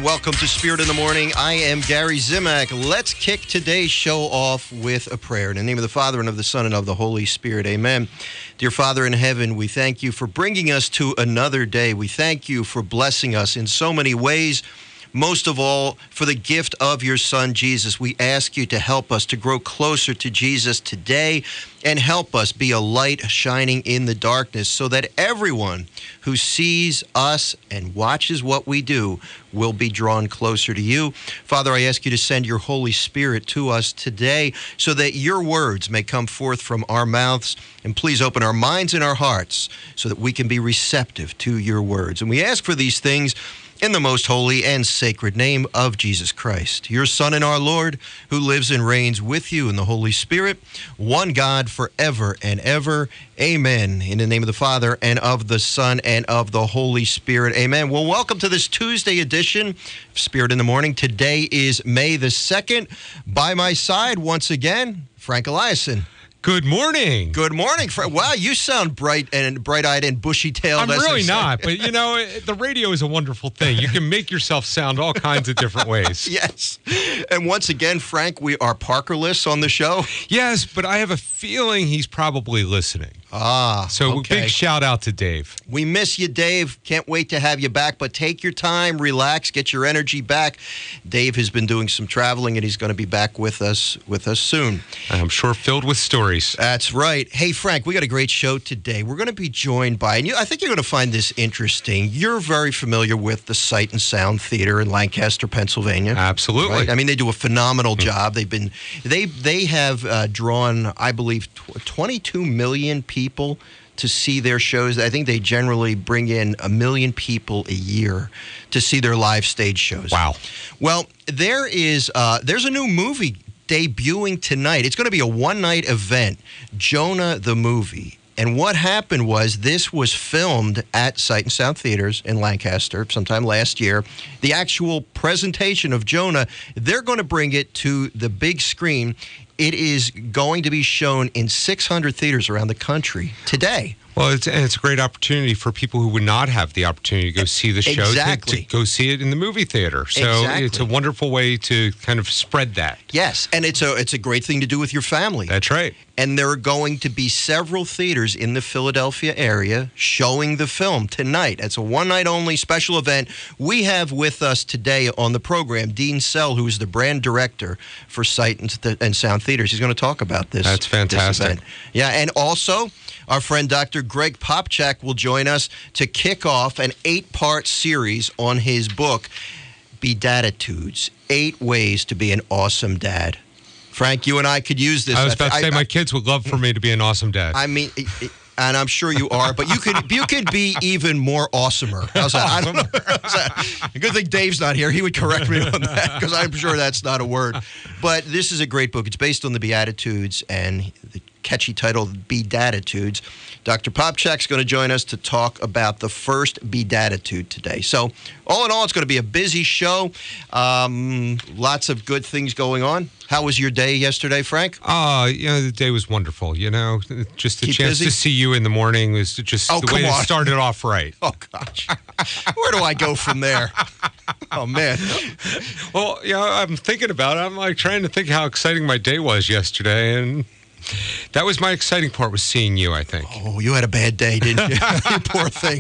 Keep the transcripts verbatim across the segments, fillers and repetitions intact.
Welcome to Spirit in the Morning. I am Gary Zimak. Let's kick today's show off with a prayer. In the name of the Father, and of the Son, and of the Holy Spirit. Amen. Dear Father in heaven, we thank you for bringing us to another day. We thank you for blessing us in so many ways. Most of all, for the gift of your Son, Jesus. We ask you to help us to grow closer to Jesus today and help us be a light shining in the darkness so that everyone who sees us and watches what we do will be drawn closer to you. Father, I ask you to send your Holy Spirit to us today so that your words may come forth from our mouths. And please open our minds and our hearts so that we can be receptive to your words. And we ask for these things in the most holy and sacred name of Jesus Christ, your Son and our Lord, who lives and reigns with you in the Holy Spirit, one God forever and ever. Amen. In the name of the Father, and of the Son, and of the Holy Spirit. Amen. Well, welcome to this Tuesday edition of Spirit in the Morning. Today is May the second. By my side, once again, Frank Eliason. Good morning. Good morning, Frank. Wow, you sound bright and bright-eyed and bushy-tailed. I'm really not, but you know, the radio is a wonderful thing. You can make yourself sound all kinds of different ways. Yes. And once again, Frank, we are Parkerless on the show. Yes, but I have a feeling he's probably listening. Ah, So okay. big shout out to Dave. We miss you, Dave. Can't wait to have you back, but take your time, relax, get your energy back. Dave has been doing some traveling, and he's going to be back with us with us soon. I'm sure filled with stories. That's right. Hey, Frank, we got a great show today. We're going to be joined by, and you, I think you're going to find this interesting. You're very familiar with the Sight and Sound Theater in Lancaster, Pennsylvania. Absolutely. Right? I mean, they do a phenomenal job. They've been, they they have uh, drawn, I believe, tw- twenty-two million people. people to see their shows. I think they generally bring in a million people a year to see their live stage shows. Wow. Well, there is uh, there's a new movie debuting tonight. It's going to be a one-night event, Jonah the Movie. And what happened was this was filmed at Sight and Sound Theaters in Lancaster sometime last year. The actual presentation of Jonah, they're going to bring it to the big screen. It is going to be shown in six hundred theaters around the country today. Well, it's, and it's a great opportunity for people who would not have the opportunity to go see the show Exactly. to, to go see it in the movie theater. So Exactly. it's a wonderful way to kind of spread that. Yes, and it's a it's a great thing to do with your family. That's right. And there are going to be several theaters in the Philadelphia area showing the film tonight. It's a one-night-only special event. We have with us today on the program Dean Sell, who is the brand director for Sight and, and Sound Theaters. He's going to talk about this. That's fantastic. This event. Yeah, and also our friend Doctor Greg Popchak will join us to kick off an eight-part series on his book, Bedatitudes, Eight Ways to Be an Awesome Dad. Frank, you and I could use this. I was about to I, say I, my kids would love for me to be an awesome dad. I mean, and I'm sure you are, but you could you could be even more awesomer. How's that? I don't know. How's that? Good thing Dave's not here. He would correct me on that because I'm sure that's not a word. But this is a great book. It's based on the Beatitudes and the catchy title, Bedatitudes. Doctor Popchak's going to join us to talk about the first Bedatitude today. So, all in all, it's going to be a busy show. Um, lots of good things going on. How was your day yesterday, Frank? Uh, you know, the day was wonderful, you know. Just the Keep chance busy? to see you in the morning was just Oh, the come way on. it started off right. Oh, gosh. Where do I go from there? Oh, man. Well, you know, I'm thinking about it. I'm like trying to think how exciting my day was yesterday, and that was my exciting part, was seeing you, I think. Oh, you had a bad day, didn't you? You poor thing.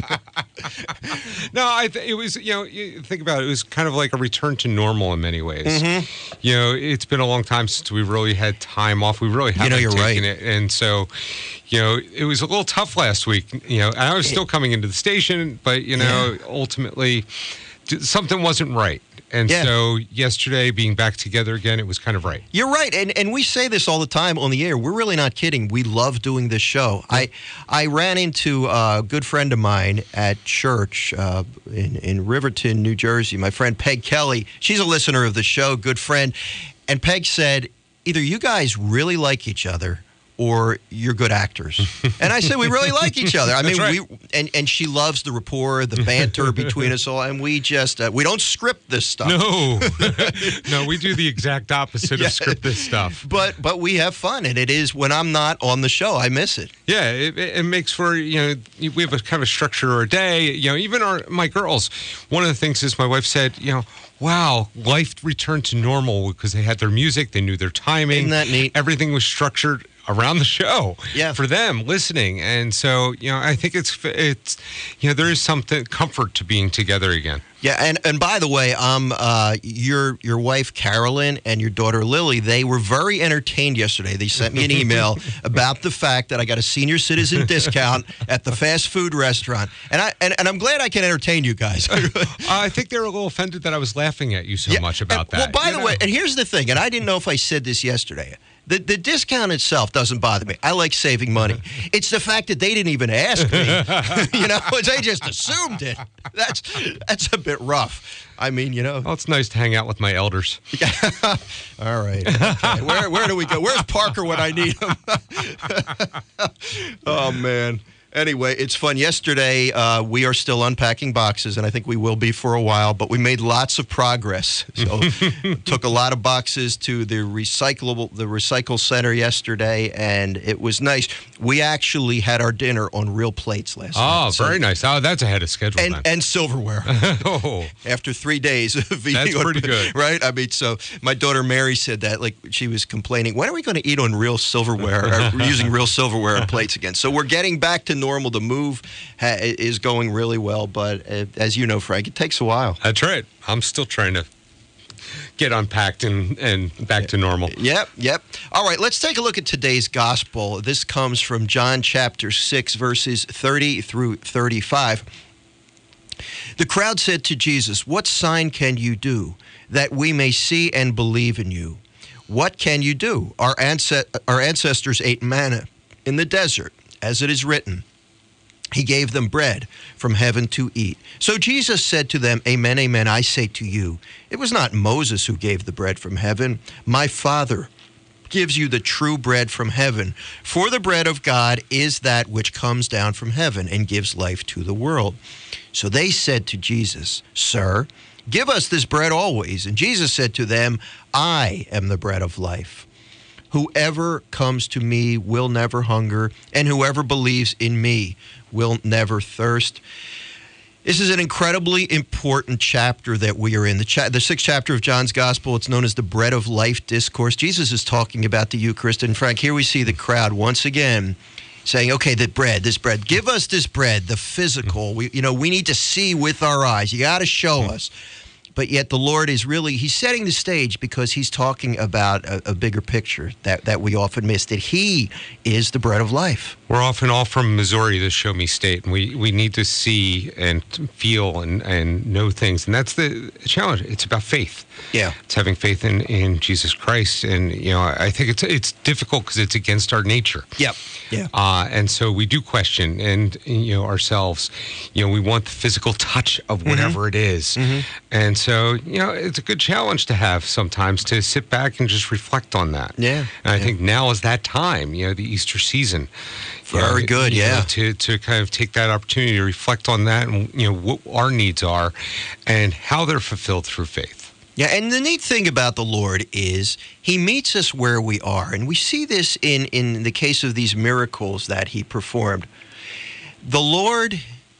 No, I th- it was, you know, you think about it, it was kind of like a return to normal in many ways. Mm-hmm. You know, it's been a long time since we've really had time off. We really haven't know, you're taken right. it. And so, you know, it was a little tough last week, you know, and I was still coming into the station, but, you know, Yeah. ultimately something wasn't right. And Yeah. so yesterday, being back together again, it was kind of right. You're right, and and we say this all the time on the air. We're really not kidding. We love doing this show. I I ran into a good friend of mine at church uh, in in Riverton, New Jersey. My friend Peg Kelly. She's a listener of the show, good friend. And Peg said, either you guys really like each other, or you're good actors. And I said, we really like each other. I mean, right. we and, and she loves the rapport, the banter between us all, and we just, uh, we don't script this stuff. No, no, we do the exact opposite Yeah. of script this stuff. But but we have fun, and it is, when I'm not on the show, I miss it. Yeah, it, it makes for, you know, we have a kind of a structure or a day. You know, even our my girls, one of the things is my wife said, you know, wow, life returned to normal because they had their music, they knew their timing. Isn't that neat? Everything was structured around the show Yeah. for them listening. And so, you know, I think it's, it's, you know, there is something comfort to being together again. Yeah, and, and by the way, um, uh, your your wife Carolyn and your daughter Lily, they were very entertained yesterday. They sent me an email about the fact that I got a senior citizen discount at the fast food restaurant, and I and, and I'm glad I can entertain you guys. I think they were a little offended that I was laughing at you so Yeah, much about and- that. Well, by you the know? way, and here's the thing, and I didn't know if I said this yesterday. The the discount itself doesn't bother me. I like saving money. It's the fact that they didn't even ask me. You know, they just assumed it. That's that's a bit rough. I mean, you know. Well, it's nice to hang out with my elders. All right. Okay. Where where do we go? Where's Parker when I need him? Oh man. Anyway, it's fun. Yesterday, uh, we are still unpacking boxes, and I think we will be for a while, but we made lots of progress. So took a lot of boxes to the recyclable, the recycle center yesterday, and it was nice. We actually had our dinner on real plates last night. Oh, So- very nice. Oh, that's ahead of schedule and, then. and silverware. Oh, After three days of eating That's on- pretty good. right? I mean, so my daughter Mary said that, like, she was complaining, when are we going to eat on real silverware, or using real silverware and plates again? So we're getting back to normal. The move ha- is going really well, but uh, as you know, Frank, it takes a while. that's right. I'm still trying to get unpacked and, and back to normal. Yep, yep. All right, let's take a look at today's gospel. This comes from John chapter six, verses thirty through thirty-five. The crowd said to Jesus, "What sign can you do that we may see and believe in you? What can you do? Our, ance- our ancestors ate manna in the desert, as it is written. He gave them bread from heaven to eat." So Jesus said to them, "Amen, amen, I say to you, it was not Moses who gave the bread from heaven. My Father gives you the true bread from heaven. For the bread of God is that which comes down from heaven and gives life to the world." So they said to Jesus, "Sir, give us this bread always." And Jesus said to them, "I am the bread of life. Whoever comes to me will never hunger, and whoever believes in me will never thirst." This is an incredibly important chapter that we are in. The, cha- the sixth chapter of John's Gospel, it's known as the Bread of Life Discourse. Jesus is talking about the Eucharist. And Frank, here we see the crowd once again saying, okay, the bread, this bread, give us this bread, the physical. We, you know, we need to see with our eyes. You got to show us. But yet the Lord is really, he's setting the stage because he's talking about a, a bigger picture that, that we often miss, that he is the bread of life. We're often all from Missouri, the Show Me State, and we, we need to see and feel and, and know things. And that's the challenge. It's about faith. Yeah. It's having faith in, in Jesus Christ. And, you know, I think it's it's difficult because it's against our nature. Yep. Yeah. Uh, and so we do question and, you know, ourselves, you know, we want the physical touch of whatever Mm-hmm. it is. Mm-hmm. And so, you know, it's a good challenge to have sometimes to sit back and just reflect on that. Yeah. And I yeah. think now is that time, you know, the Easter season. You Very know, good, you know, yeah. to, to kind of take that opportunity to reflect on that and, you know, what our needs are and how they're fulfilled through faith. Yeah, and the neat thing about the Lord is he meets us where we are. And we see this in, in the case of these miracles that he performed. The Lord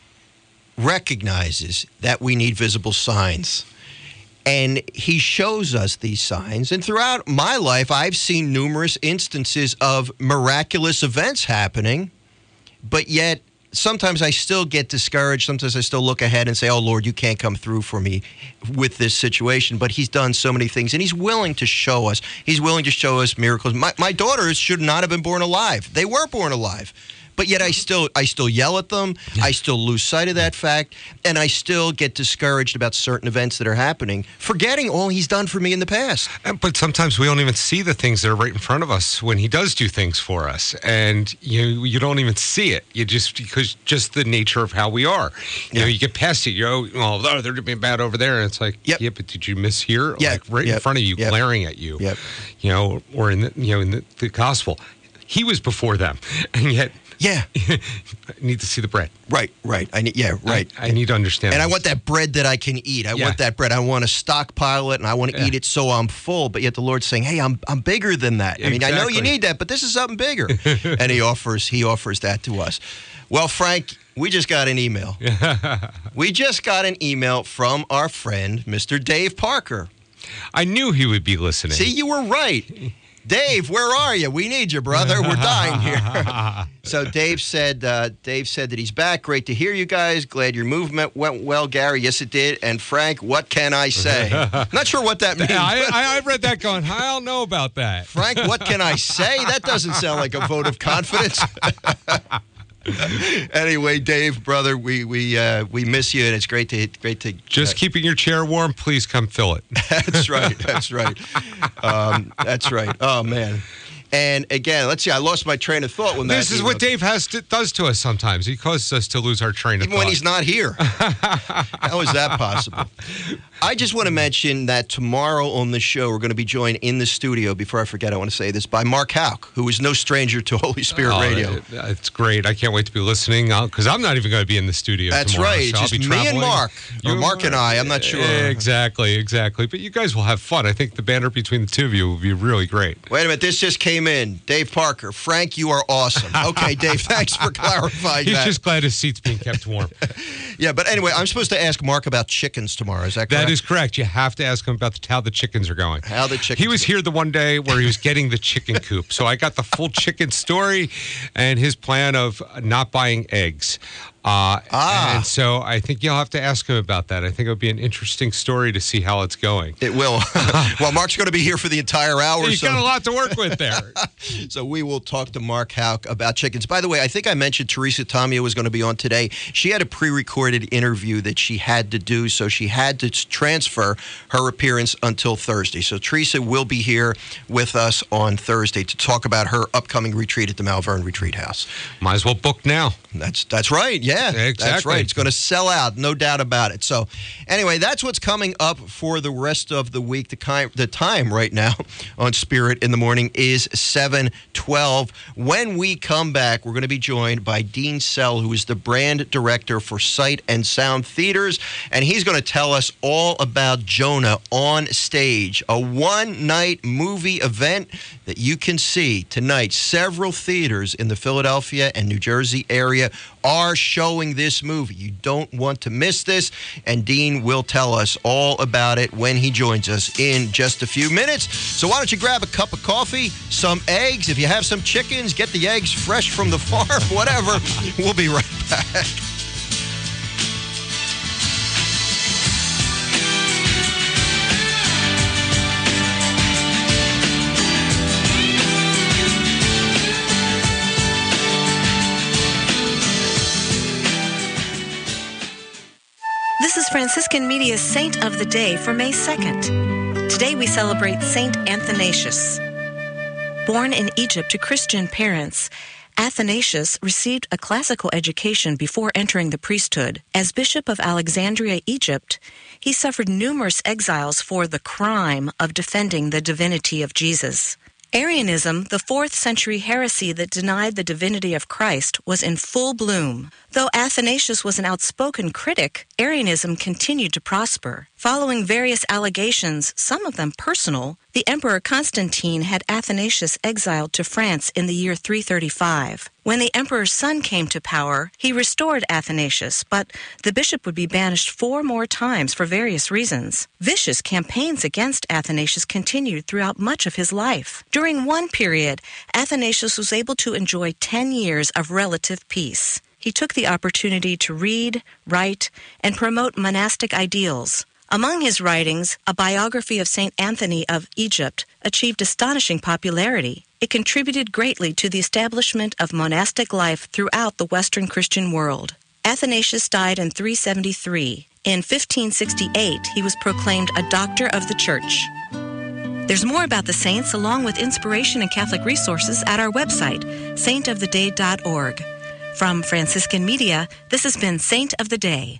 recognizes that we need visible signs. And he shows us these signs. And throughout my life, I've seen numerous instances of miraculous events happening, but yet sometimes I still get discouraged. Sometimes I still look ahead and say, oh, Lord, you can't come through for me with this situation. But he's done so many things, and he's willing to show us. He's willing to show us miracles. My, my daughters should not have been born alive. They were born alive. But yet I still I still yell at them. I still lose sight of that fact. And I still get discouraged about certain events that are happening, forgetting all he's done for me in the past. And- But sometimes we don't even see the things that are right in front of us when he does do things for us. And you you don't even see it. You just, because just the nature of how we are. You Yeah. know, you get past it. You go, oh, oh, they're doing bad over there. And it's like, Yep. yeah, but did you miss here? Yeah. Like right in Yep. front of you, Yep. glaring at you. Yep. You know, or in the, you know, in the, the gospel, he was before them. And yet, Yeah. I need to see the bread. Right, right. I need, yeah, right. I, I need to understand. And I this. want that bread that I can eat. I Yeah. want that bread. I want to stockpile it, and I want to Yeah. eat it so I'm full. But yet the Lord's saying, "Hey, I'm I'm bigger than that. I mean, I know you Exactly. need that, but this is something bigger." And He offers He offers that to us. Well, Frank, We just got an email. We just got an email from our friend, Mister Dave Parker. I knew he would be listening. See, you were right. Dave, where are you? We need you, brother. We're dying here. So Dave said, uh, Dave said that he's back. Great to hear you guys. Glad your movement went well, Gary. Yes, it did. And Frank, what can I say? Not sure what that means. Yeah, I, I, I read that going, I don't know about that. Frank, what can I say? That doesn't sound like a vote of confidence. Anyway, Dave, brother, we we uh, we miss you, and it's great to great to just uh, keeping your chair warm. Please come fill it. That's right. That's right. Um, that's right. Oh man. And again, let's see. I lost my train of thought when that. This is what Dave has to, does to us sometimes. He causes us to lose our train of Even thought. when he's not here. How is that possible? I just want to mention that tomorrow on the show, we're going to be joined in the studio, before I forget, I want to say this, by Mark Houck, who is no stranger to Holy Spirit oh, Radio. It, it's great. I can't wait to be listening, because I'm not even going to be in the studio That's tomorrow. right. So It's I'll just be me traveling. and Mark. Or You, Mark and I. I'm not sure. Exactly, exactly. But you guys will have fun. I think the banter between the two of you will be really great. Wait a minute. This just came in. Dave Parker. Frank, you are awesome. Okay, Dave, thanks for clarifying He's that. just glad his seat's being kept warm. Yeah, but anyway, I'm supposed to ask Mark about chickens tomorrow. Is that correct? That is correct. You have to ask him about the, how the chickens are going. How the chickens He was go. here the one day where he was getting the chicken coop. So I got the full chicken story and his plan of not buying eggs. Uh, Ah. And so I think you'll have to ask him about that. I think it'll be an interesting story to see how it's going. It will. Well, Mark's going to be here for the entire hour. You've so. got a lot to work with there. So we will talk to Mark Houck about chickens. By the way, I think I mentioned Teresa Tomeo was going to be on today. She had a pre-recorded interview that she had to do, so she had to transfer her appearance until Thursday. So Teresa will be here with us on Thursday to talk about her upcoming retreat at the Malvern Retreat House. Might as well book now. That's that's right. Yeah, Exactly. that's right. It's going to sell out, no doubt about it. So, anyway, that's what's coming up for the rest of the week. The time, the time right now on Spirit in the Morning is seven twelve. When we come back, we're going to be joined by Dean Sell, who is the brand director for Sight and Sound Theaters, and he's going to tell us all about Jonah on stage, a one-night movie event that you can see tonight. Several theaters in the Philadelphia and New Jersey area are showing this movie. You don't want to miss this, and Dean will tell us all about it when he joins us in just a few minutes. So why don't you grab a cup of coffee, some eggs. If you have some chickens, get the eggs fresh from the farm, whatever. We'll be right back. This is Franciscan Media's Saint of the Day for May second. Today we celebrate Saint Athanasius. Born in Egypt to Christian parents, Athanasius received a classical education before entering the priesthood. As Bishop of Alexandria, Egypt, he suffered numerous exiles for the crime of defending the divinity of Jesus. Arianism, the fourth century heresy that denied the divinity of Christ, was in full bloom. Though Athanasius was an outspoken critic, Arianism continued to prosper. Following various allegations, some of them personal, the Emperor Constantine had Athanasius exiled to France in the year three thirty-five. When the emperor's son came to power, he restored Athanasius, but the bishop would be banished four more times for various reasons. Vicious campaigns against Athanasius continued throughout much of his life. During one period, Athanasius was able to enjoy ten years of relative peace. He took the opportunity to read, write, and promote monastic ideals. Among his writings, a biography of Saint Anthony of Egypt achieved astonishing popularity. It contributed greatly to the establishment of monastic life throughout the Western Christian world. Athanasius died in three seventy-three. In fifteen sixty-eight, he was proclaimed a doctor of the Church. There's more about the saints along with inspiration and Catholic resources at our website, saint of the day dot org. From Franciscan Media, this has been Saint of the Day.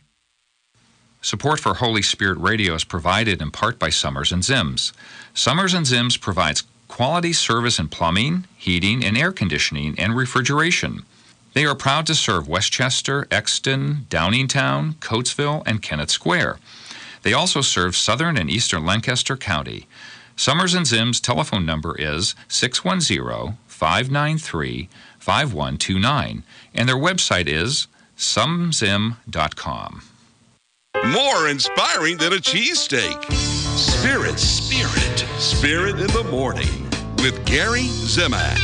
Support for Holy Spirit Radio is provided in part by Summers and Zims. Summers and Zims provides quality service in plumbing, heating, and air conditioning and refrigeration. They are proud to serve Westchester, Exton, Downingtown, Coatesville, and Kennett Square. They also serve southern and eastern Lancaster County. Summers and Zims' telephone number is six one zero, five nine three, five one two nine, and their website is some zim dot com. More inspiring than a cheesesteak. Spirit, Spirit, Spirit in the Morning with Gary Zimak.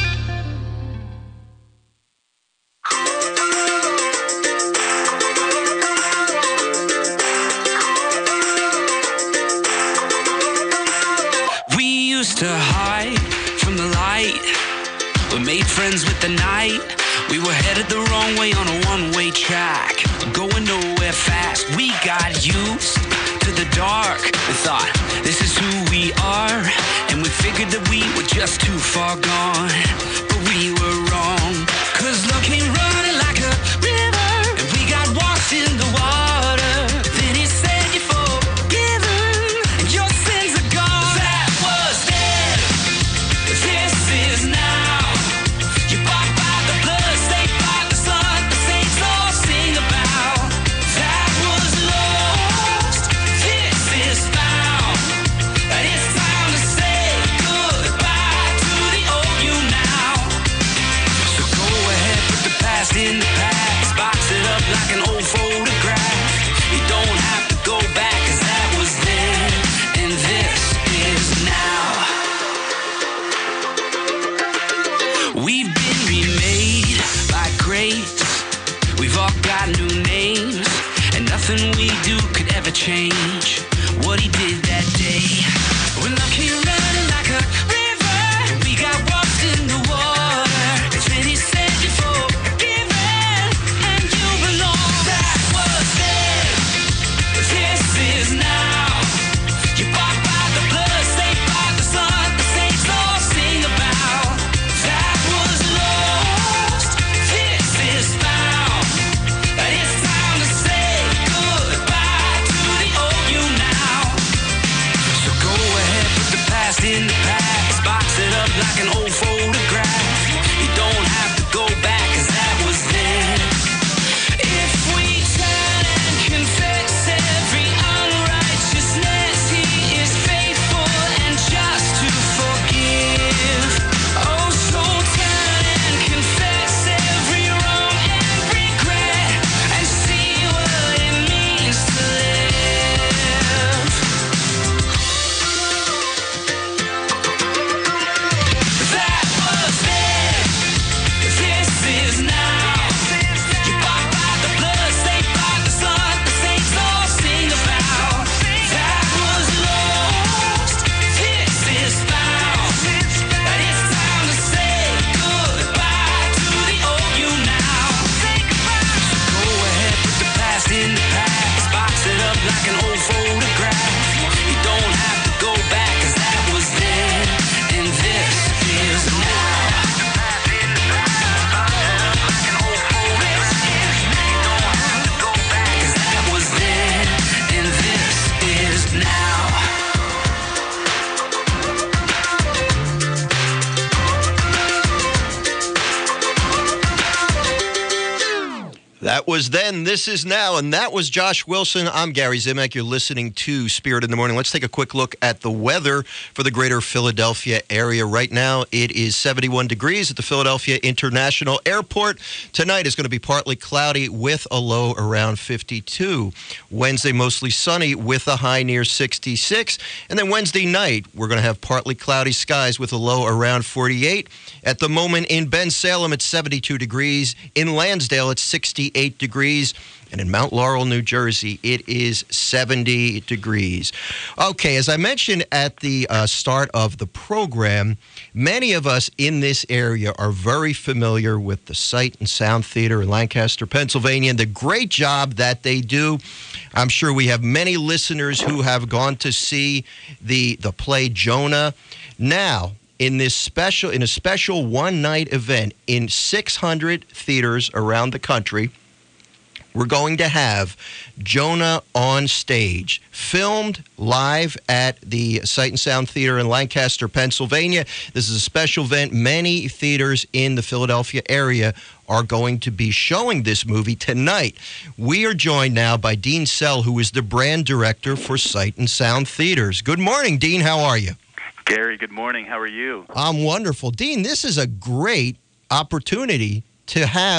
We used to hide from the light. We made friends with the night. We were headed the wrong way on a one-way track, going nowhere fast. We got used to the dark and thought, this is who we are. And we figured that we were just too far gone. But we were wrong, cause love came running like a river, and we got washed in the water. Then he said you're forgiven, and your sins are gone. That was then, this is now. You bought by the blood, saved by the sun, the saints all sing about. That was lost, this is found. And it's time to say goodbye to the old you now. So go ahead, put the past in the past, box it up like an old photograph. You don't have to go back, cause that was then, and this is now. We've been remade by grace. We've all got new names, and nothing we do could ever change what he did that day. When love came running like a river, and we got washed in the water. It's when he said you're forgiven, and you belong. That was then, this is now. You bought by the blood, saved by the sun, the saints all sing about. That was lost, this is found. And it's time to say goodbye to the old you now. So go ahead, put the past in the past, box it up like an old photograph. You don't have to go back, cause that was then. If we turn and confess every unrighteousness, he is faithful and just to forgive. Oh, so turn and confess every wrong and regret, and see what it means to live. That was then, this is now. You bought by the blood, saved by the sun, the saints all sing about. That was lost, this is found. And it's time to say goodbye to the old you now. So go ahead, put the past in the past, box it up like an old photograph. You don't have to go back, cause that was then, and this is now. Cause that was then, and this is now. That was then, this is now, and that was Josh Wilson. I'm Gary Zimak. You're listening to Spirit in the Morning. Let's take a quick look at the weather for the greater Philadelphia area. Right now, it is seventy-one degrees at the Philadelphia International Airport. Tonight is going to be partly cloudy with a low around fifty-two. Wednesday, mostly sunny with a high near sixty-six. And then Wednesday night, we're going to have partly cloudy skies with a low around forty-eight. At the moment in Ben Salem, it's seventy-two degrees. In Lansdale, it's sixty-eight degrees. And in Mount Laurel, New Jersey, it is seventy degrees. Okay, as I mentioned at the uh, start of the program, many of us in this area are very familiar with the Sight and Sound Theater in Lancaster, Pennsylvania, and the great job that they do. I'm sure we have many listeners who have gone to see the, the play Jonah. Now, in this special, in a special one-night event in six hundred theaters around the country, we're going to have Jonah on stage, filmed live at the Sight and Sound Theater in Lancaster, Pennsylvania. This is a special event. Many theaters in the Philadelphia area are going to be showing this movie tonight. We are joined now by Dean Sell, who is the brand director for Sight and Sound Theaters. Good morning, Dean. How are you? Gary, good morning. How are you? I'm wonderful. Dean, this is a great opportunity to have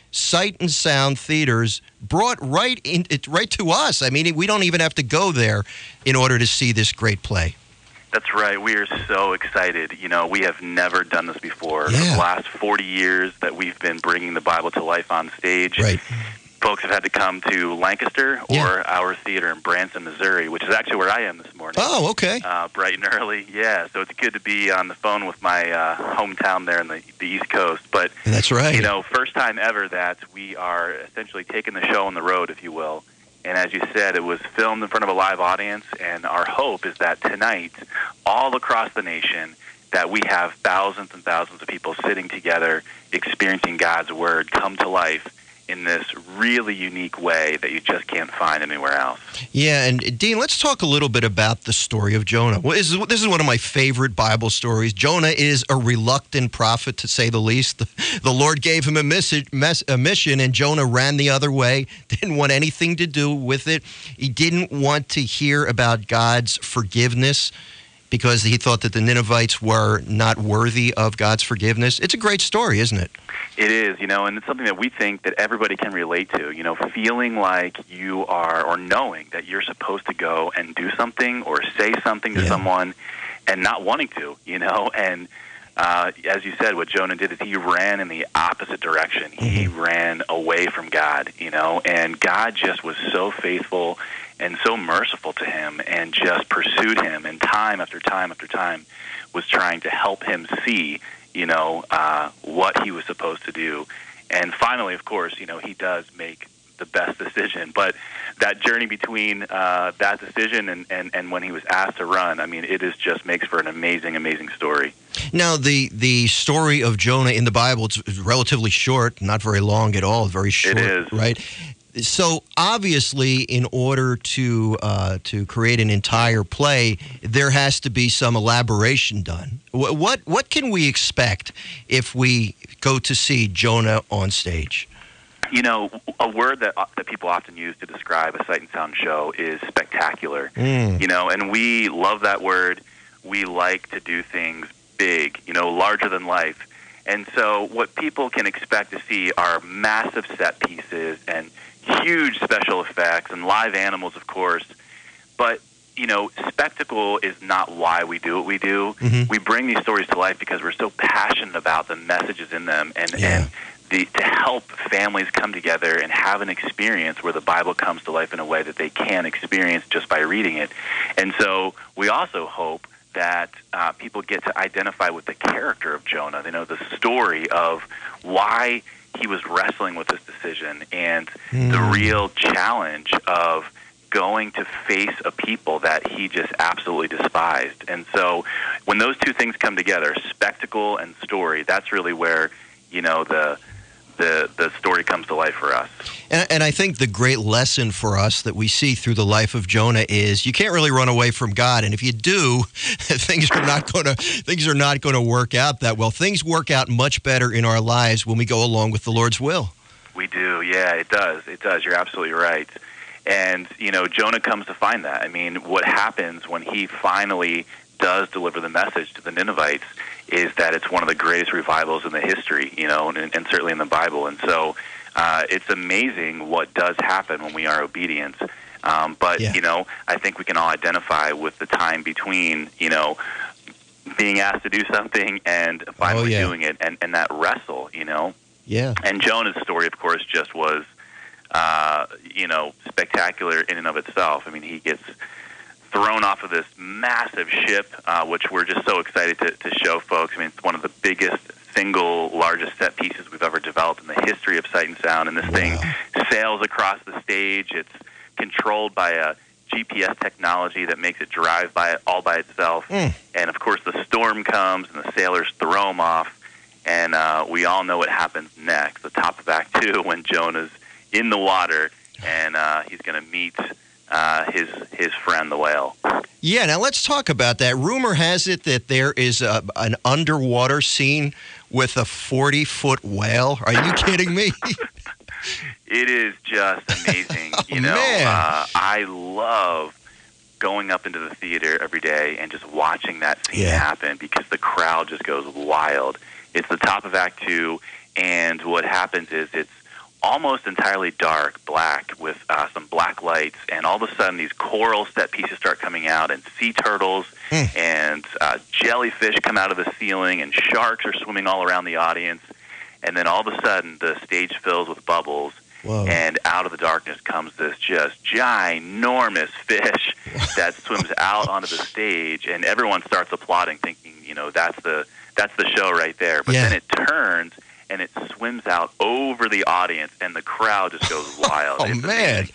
Sight and Sound Theaters brought right in, it right to us. I mean, we don't even have to go there in order to see this great play. That's right. We are so excited. You know, we have never done this before. Yeah. The last forty years that we've been bringing the Bible to life on stage, Right. folks have had to come to Lancaster or Yeah. our theater in Branson, Missouri, which is actually where I am this morning. Oh, okay. Uh, bright and early, yeah. So it's good to be on the phone with my uh, hometown there in the, the East Coast. But, That's right. you know, first time ever that we are essentially taking the show on the road, if you will. And as you said, it was filmed in front of a live audience, and our hope is that tonight, all across the nation, that we have thousands and thousands of people sitting together, experiencing God's Word come to life in this really unique way that you just can't find anywhere else. Yeah, and Dean, let's talk a little bit about the story of Jonah. Well, this is, this is one of my favorite Bible stories. Jonah is a reluctant prophet, to say the least. The, the Lord gave him a, message, mess, a mission, and Jonah ran the other way, didn't want anything to do with it. He didn't want to hear about God's forgiveness because he thought that the Ninevites were not worthy of God's forgiveness. It's a great story, isn't it? It is, you know, and it's something that we think that everybody can relate to, you know, feeling like you are, or knowing that you're supposed to go and do something or say something to Yeah. someone and not wanting to, you know, and uh, as you said, what Jonah did is he ran in the opposite direction. He Mm-hmm. ran away from God, you know, and God just was so faithful and so merciful to him and just pursued him, and time after time after time was trying to help him see, you know, uh, what he was supposed to do. And finally, of course, you know, he does make the best decision. But that journey between uh, that decision and, and, and when he was asked to run, I mean, it is just makes for an amazing, amazing story. Now, the, the story of Jonah in the Bible, it's relatively short, not very long at all, very short, is. right? So obviously, in order to uh, to create an entire play, there has to be some elaboration done. What what, what can we expect if we go to see Jonah on stage? You know, a word that that people often use to describe a Sight and Sound show is spectacular. Mm. You know, and we love that word. We like to do things big, you know, larger than life. And so what people can expect to see are massive set pieces and huge special effects and live animals, of course. But, you know, spectacle is not why we do what we do. Mm-hmm. We bring these stories to life because we're so passionate about the messages in them and, Yeah. and the, to help families come together and have an experience where the Bible comes to life in a way that they can experience just by reading it. And so we also hope that uh, people get to identify with the character of Jonah, you know, the story of why he was wrestling with this decision and Mm. the real challenge of going to face a people that he just absolutely despised. And so when those two things come together, spectacle and story, that's really where, you know, the the the story comes to life for us. And, and I think the great lesson for us that we see through the life of Jonah is you can't really run away from God, and if you do, things are not going to things are not going to work out that well. Things work out much better in our lives when we go along with the Lord's will. We do, yeah, it does. It does. You're absolutely right. And, you know, Jonah comes to find that. I mean, what happens when he finally does deliver the message to the Ninevites is that it's one of the greatest revivals in the history, you know, and, and certainly in the Bible. And so uh, it's amazing what does happen when we are obedient. Um, but, Yeah. you know, I think we can all identify with the time between, you know, being asked to do something and finally Oh, yeah. doing it, and, and that wrestle, you know. Yeah. And Jonah's story, of course, just was, uh, you know, spectacular in and of itself. I mean, he gets thrown off of this massive ship, uh, which we're just so excited to, to show folks. I mean, it's one of the biggest single largest set pieces we've ever developed in the history of Sight and Sound. And this Wow. thing sails across the stage. It's controlled by a G P S technology that makes it drive by it all by itself. Mm. And, of course, the storm comes and the sailors throw him off. And uh, we all know what happens next, the top of Act Two, when Jonah's in the water and uh, he's going to meet uh, his his friend, the whale. Yeah, now let's talk about that. Rumor has it that there is a, an underwater scene with a forty-foot whale. Are you kidding me? It is just amazing. Oh, you know, man. Uh, I love going up into the theater every day and just watching that scene Yeah. happen because the crowd just goes wild. It's the top of Act Two, and what happens is it's almost entirely dark, black, with uh, some black lights, and all of a sudden these coral set pieces start coming out, and sea turtles mm. and uh, jellyfish come out of the ceiling, and sharks are swimming all around the audience, and then all of a sudden the stage fills with bubbles. Whoa. And out of the darkness comes this just ginormous fish that swims out onto the stage, and everyone starts applauding, thinking, you know, that's the that's the show right there. But yeah. then it turns and it swims out over the audience, and the crowd just goes wild. Oh, it's man. Amazing.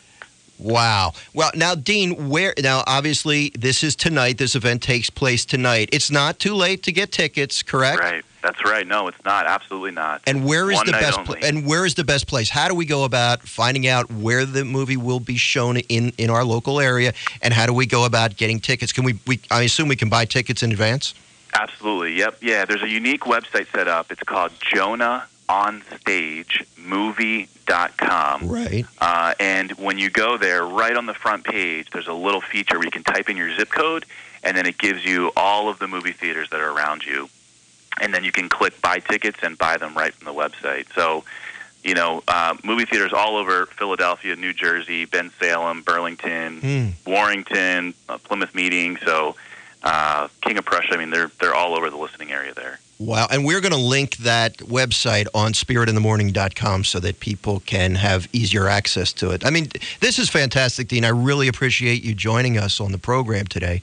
Wow. Well, now, Dean, where now? Obviously, this is tonight. This event takes place tonight. It's not too late to get tickets, correct? Right. That's right. No, it's not. Absolutely not. And where is One the night best? only. Pl- and where is the best place? How do we go about finding out where the movie will be shown in, in our local area? And how do we go about getting tickets? Can we? we I assume we can buy tickets in advance. Absolutely. Yep. Yeah. There's a unique website set up. It's called Jonah On Stage Movie dot com. Right. Uh, and when you go there, right on the front page, there's a little feature where you can type in your zip code, and then it gives you all of the movie theaters that are around you. And then you can click buy tickets and buy them right from the website. So, you know, uh, movie theaters all over Philadelphia, New Jersey, Bensalem, Burlington, mm. Warrington, uh, Plymouth Meeting. So, uh, King of Prussia, I mean, they're they're all over the listening area there. Wow. And we're going to link that website on spirit in the morning dot com so that people can have easier access to it. I mean, this is fantastic, Dean. I really appreciate you joining us on the program today.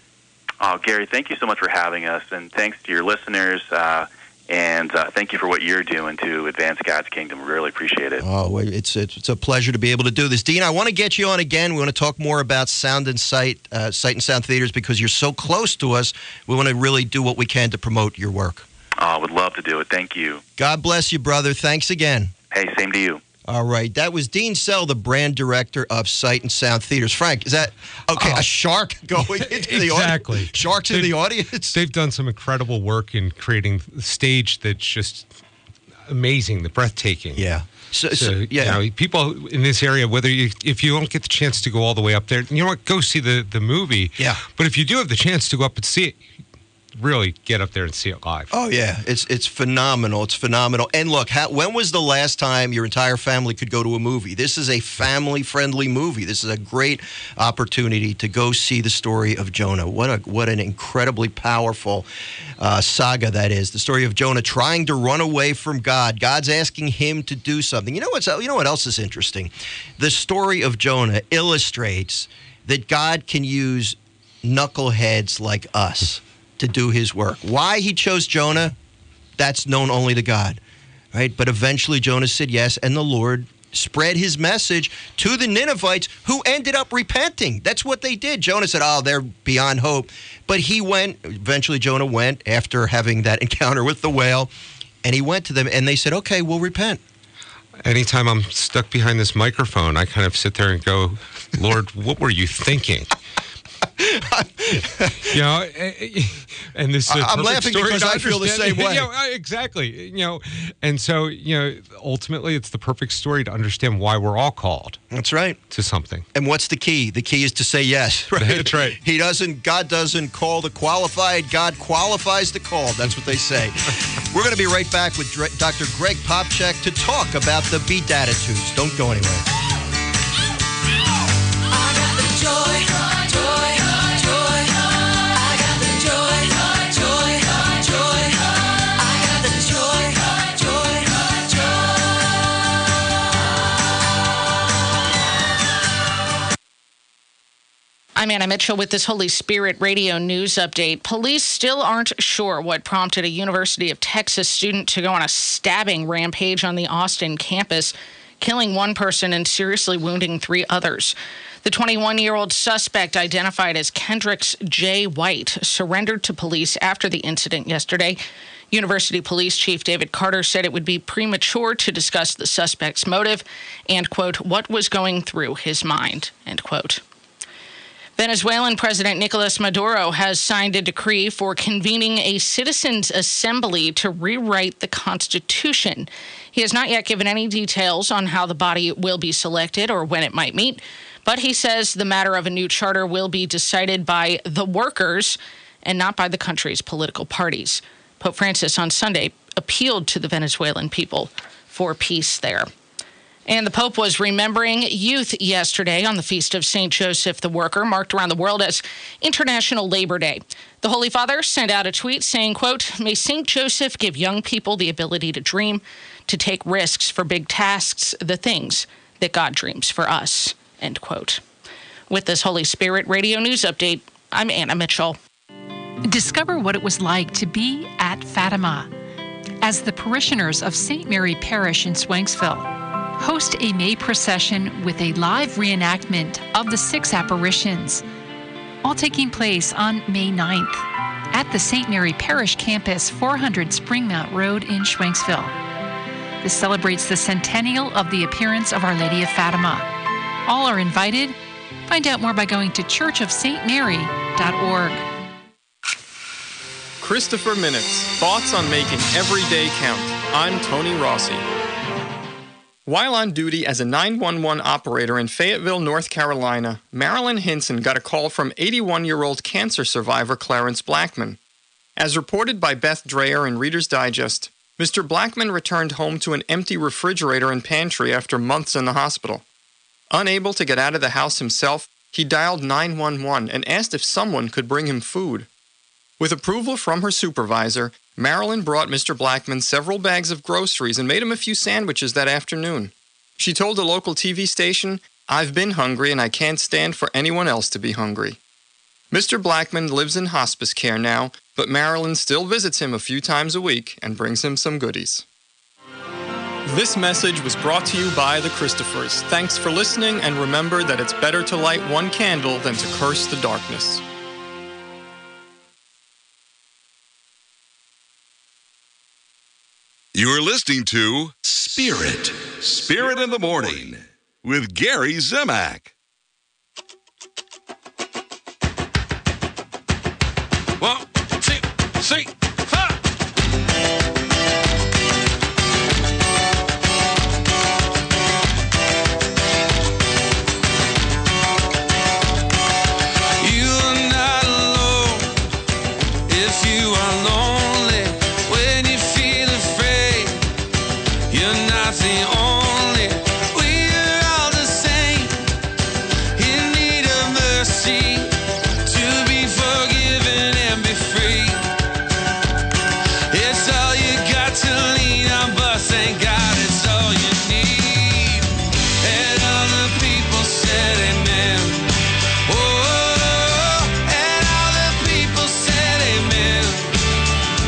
Oh, Gary, thank you so much for having us, and thanks to your listeners, uh, and uh, thank you for what you're doing to advance God's kingdom. We really appreciate it. Oh, it's it's a pleasure to be able to do this. Dean, I want to get you on again. We want to talk more about Sound and Sight, uh, Sight and Sound Theaters, because you're so close to us. We want to really do what we can to promote your work. Oh, I would love to do it. Thank you. God bless you, brother. Thanks again. Hey, same to you. All right. That was Dean Sell, the brand director of Sight and Sound Theaters. Frank, is that, okay, oh. a shark going into exactly. the audience? Sharks they've, in the audience? They've done some incredible work in creating a stage that's just amazing, the breathtaking. Yeah. So, so, so yeah. You know, people in this area, whether you, if you don't get the chance to go all the way up there, you know what, go see the, the movie. Yeah. But if you do have the chance to go up and see it, really get up there and see it live. Oh, yeah. It's it's phenomenal. It's phenomenal. And look, how, when was the last time your entire family could go to a movie? This is a family-friendly movie. This is a great opportunity to go see the story of Jonah. What a what an incredibly powerful uh, saga that is. The story of Jonah trying to run away from God. God's asking him to do something. You know what's you know what else is interesting? The story of Jonah illustrates that God can use knuckleheads like us to do his work. Why he chose Jonah, that's known only to God, right? But eventually Jonah said yes, and the Lord spread his message to the Ninevites, who ended up repenting. That's what they did. Jonah said, oh, they're beyond hope. But he went, eventually Jonah went after having that encounter with the whale, and he went to them, and they said, okay, we'll repent. Anytime I'm stuck behind this microphone, I kind of sit there and go, Lord, what were you thinking? You know, and this. Uh, I'm laughing because I feel the same way. You know, exactly. You know, and so you know, ultimately, it's the perfect story to understand why we're all called. That's right. To something. And what's the key? The key is to say yes. Right. That's right. He doesn't. God doesn't call the qualified. God qualifies the called. That's what they say. We're going to be right back with Doctor Greg Popchak to talk about the Beatitudes. Don't go anywhere. I got the joy. I'm Anna Mitchell with this Holy Spirit Radio News Update. Police still aren't sure what prompted a University of Texas student to go on a stabbing rampage on the Austin campus, killing one person and seriously wounding three others. The twenty-one-year-old suspect, identified as Kendricks J. White, surrendered to police after the incident yesterday. University Police Chief David Carter said it would be premature to discuss the suspect's motive and, quote, what was going through his mind, end quote. Venezuelan President Nicolas Maduro has signed a decree for convening a citizens' assembly to rewrite the Constitution. He has not yet given any details on how the body will be selected or when it might meet, but he says the matter of a new charter will be decided by the workers and not by the country's political parties. Pope Francis on Sunday appealed to the Venezuelan people for peace there. And the Pope was remembering youth yesterday on the feast of Saint Joseph the Worker, marked around the world as International Labor Day. The Holy Father sent out a tweet saying, quote, "May Saint Joseph give young people the ability to dream, to take risks for big tasks, the things that God dreams for us," end quote. With this Holy Spirit Radio News Update, I'm Anna Mitchell. Discover what it was like to be at Fatima as the parishioners of Saint Mary Parish in Swanksville host a May procession with a live reenactment of the six apparitions, all taking place on May ninth at the Saint Mary Parish campus, four hundred Springmount Road in Swanksville. This celebrates the centennial of the appearance of Our Lady of Fatima. All are invited. Find out more by going to church of saint mary dot org. Christopher Minutes, thoughts on making every day count. I'm Tony Rossi. While on duty as a nine one one operator in Fayetteville, North Carolina, Marilyn Hinson got a call from eighty-one-year-old cancer survivor Clarence Blackman. As reported by Beth Dreyer in Reader's Digest, Mister Blackman returned home to an empty refrigerator and pantry after months in the hospital. Unable to get out of the house himself, he dialed nine one one and asked if someone could bring him food. With approval from her supervisor, Marilyn brought Mister Blackman several bags of groceries and made him a few sandwiches that afternoon. She told a local T V station, "I've been hungry and I can't stand for anyone else to be hungry." Mister Blackman lives in hospice care now, but Marilyn still visits him a few times a week and brings him some goodies. This message was brought to you by the Christophers. Thanks for listening, and remember that it's better to light one candle than to curse the darkness. You're listening to Spirit, Spirit in the Morning with Gary Zimak. One, two, three, four. You are not alone if you are lonely. When you feel afraid, you're not the only. We're all the same, in need of mercy, to be forgiven and be free. It's all you got to lean on, but thank God it's all you need. And all the people said amen. Oh, and all the people said amen.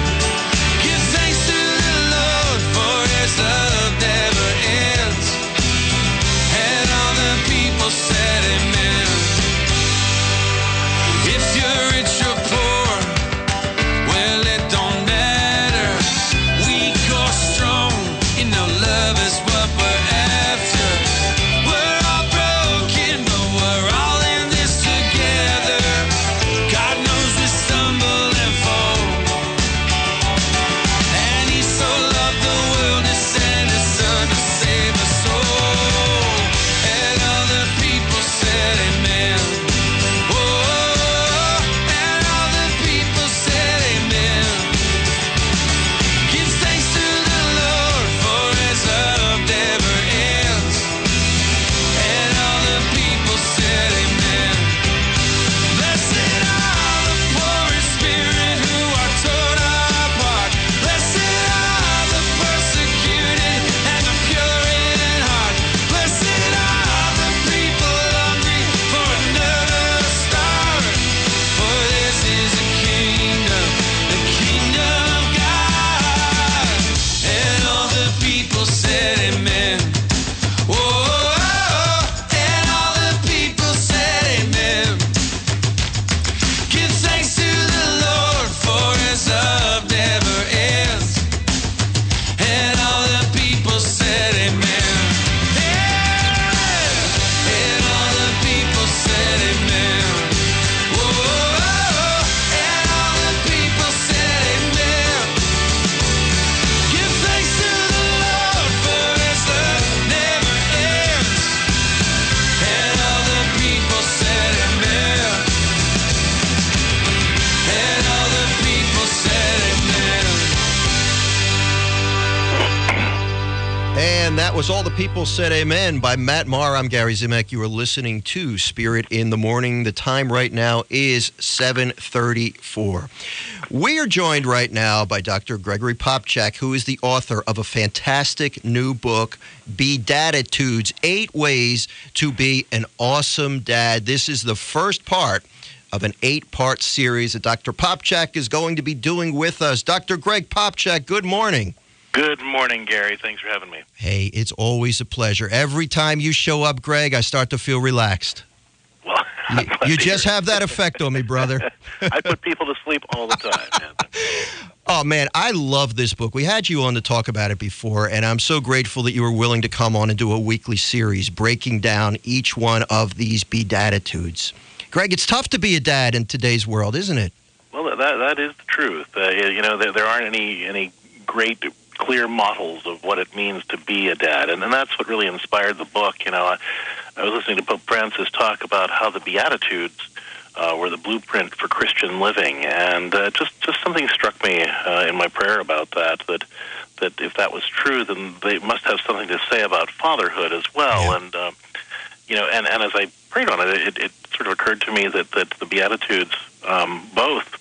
And that was All the People Said Amen by Matt Maher. I'm Gary Zimek. You are listening to Spirit in the Morning. The time right now is seven thirty-four. We are joined right now by Doctor Gregory Popcak, who is the author of a fantastic new book, Be-Daditudes, Eight Ways to Be an Awesome Dad. This is the first part of an eight-part series that Doctor Popcak is going to be doing with us. Doctor Greg Popcak, good morning. Good morning, Gary. Thanks for having me. Hey, it's always a pleasure. Every time you show up, Greg, I start to feel relaxed. Well, you, you just have that effect on me, brother. I put people to sleep all the time, man. Oh, man, I love this book. We had you on to talk about it before, and I'm so grateful that you were willing to come on and do a weekly series breaking down each one of these Be-Daditudes. Greg, it's tough to be a dad in today's world, isn't it? Well, that that is the truth. Uh, you know, there, there aren't any any great clear models of what it means to be a dad, and, and that's what really inspired the book. You know, I, I was listening to Pope Francis talk about how the Beatitudes uh, were the blueprint for Christian living, and uh, just just something struck me uh, in my prayer about that. That that if that was true, then they must have something to say about fatherhood as well. Yeah. And uh, you know, and, and as I prayed on it, it, it sort of occurred to me that that the Beatitudes um, both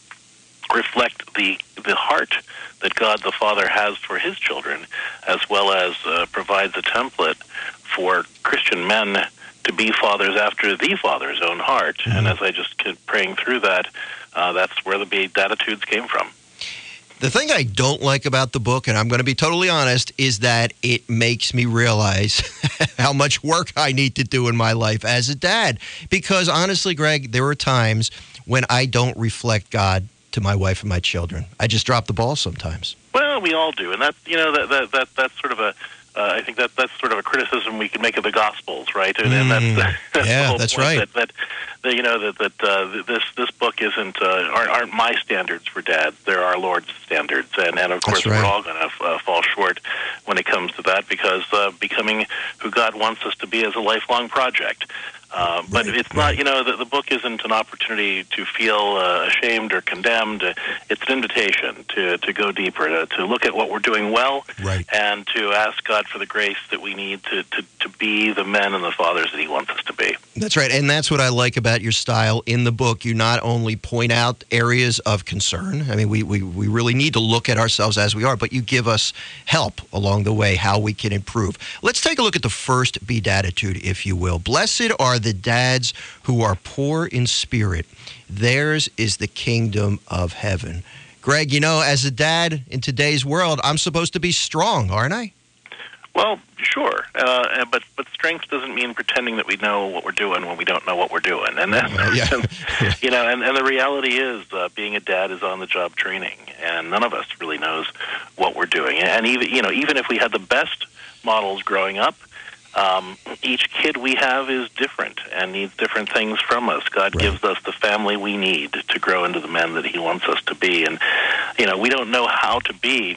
reflect the the heart that God the Father has for his children, as well as uh, provides a template for Christian men to be fathers after the Father's own heart. Mm-hmm. And as I just kept praying through that, uh, that's where the Beatitudes came from. The thing I don't like about the book, and I'm going to be totally honest, is that it makes me realize how much work I need to do in my life as a dad. Because honestly, Greg, there are times when I don't reflect God to my wife and my children. I just drop the ball sometimes. Well, we all do, and that you know that that, that that's sort of a uh, I think that that's sort of a criticism we can make of the Gospels, right? And, and that's, Mm, that's yeah, the whole that's point, right. That, that, that you know that that uh, this this book isn't uh, aren't, aren't my standards for dads. They're our Lord's standards, and and of course That's right. we're all going to uh, fall short when it comes to that, because uh, becoming who God wants us to be is a lifelong project. Uh, but Right, it's not, you know, the, the book isn't an opportunity to feel uh, ashamed or condemned. It's an invitation to, to go deeper, to, to look at what we're doing well, Right. and to ask God for the grace that we need to, to, to be the men and the fathers that he wants us to be. That's right. And that's what I like about your style in the book. You not only point out areas of concern, I mean, we, we, we really need to look at ourselves as we are, but you give us help along the way, how we can improve. Let's take a look at the first Beatitude, if you will. Blessed are the dads who are poor in spirit. Theirs is the kingdom of heaven. Greg, you know, as a dad in today's world, I'm supposed to be strong, aren't I? Well, sure, uh, but but strength doesn't mean pretending that we know what we're doing when we don't know what we're doing, and then Uh, yeah. you know, and, and the reality is, uh, being a dad is on-the-job training, and none of us really knows what we're doing. And even you know, even if we had the best models growing up, um, each kid we have is different and needs different things from us. God Right. gives us the family we need to grow into the men that he wants us to be, and you know, we don't know how to be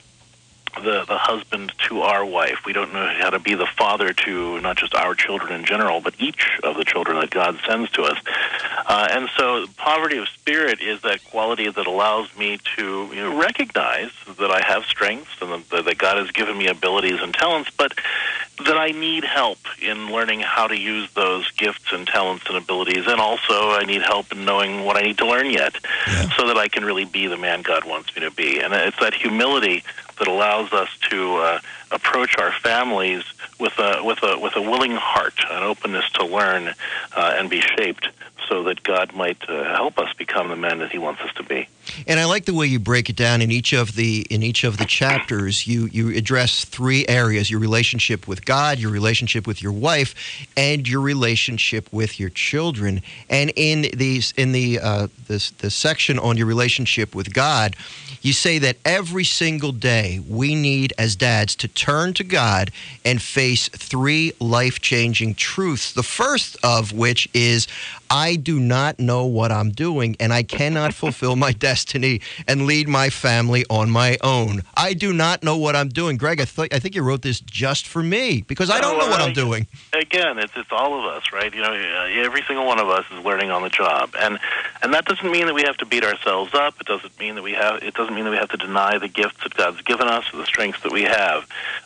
the the husband to our wife. We don't know how to be the father to not just our children in general, but each of the children that God sends to us. Uh, and so poverty of spirit is that quality that allows me to you know, recognize that I have strengths and that, that God has given me abilities and talents, but that I need help in learning how to use those gifts and talents and abilities, and also I need help in knowing what I need to learn yet, Yeah. so that I can really be the man God wants me to be. And it's that humility that allows us to uh, approach our families with a with a with a willing heart, an openness to learn uh, and be shaped, so that God might uh, help us become the men that he wants us to be. And I like the way you break it down in each of the in each of the chapters. You you address three areas: your relationship with God, your relationship with your wife, and your relationship with your children. And in these in the uh, this the section on your relationship with God, you say that every single day we need as dads to turn to God and face three life-changing truths. The first of which is, I do not know what I'm doing, and I cannot fulfill my destiny and lead my family on my own. I do not know what I'm doing. Greg, I, th- I think you wrote this just for me, because I don't know what I'm doing. Again, it's it's all of us, right? You know, every single one of us is learning on the job, and and that doesn't mean that we have to beat ourselves up. It doesn't mean that we have. It doesn't mean that we have to deny the gifts that God's given us or the strengths that we have.